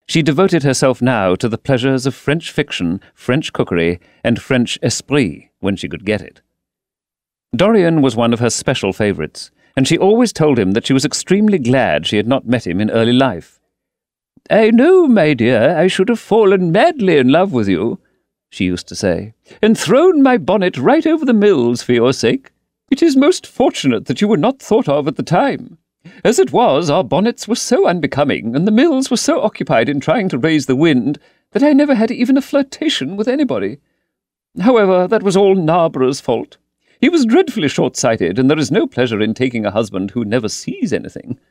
She devoted herself now to the pleasures of French fiction, French cookery, and French esprit when she could get it. Dorian was one of her special favourites, and she always told him that she was extremely glad she had not met him in early life. "I know, my dear, I should have fallen madly in love with you," she used to say, "and thrown my bonnet right over the mills for your sake. It is most fortunate that you were not thought of at the time. As it was, our bonnets were so unbecoming, and the mills were so occupied in trying to raise the wind, that I never had even a flirtation with anybody. However, that was all Narborough's fault. He was dreadfully short-sighted, and there is no pleasure in taking a husband who never sees anything.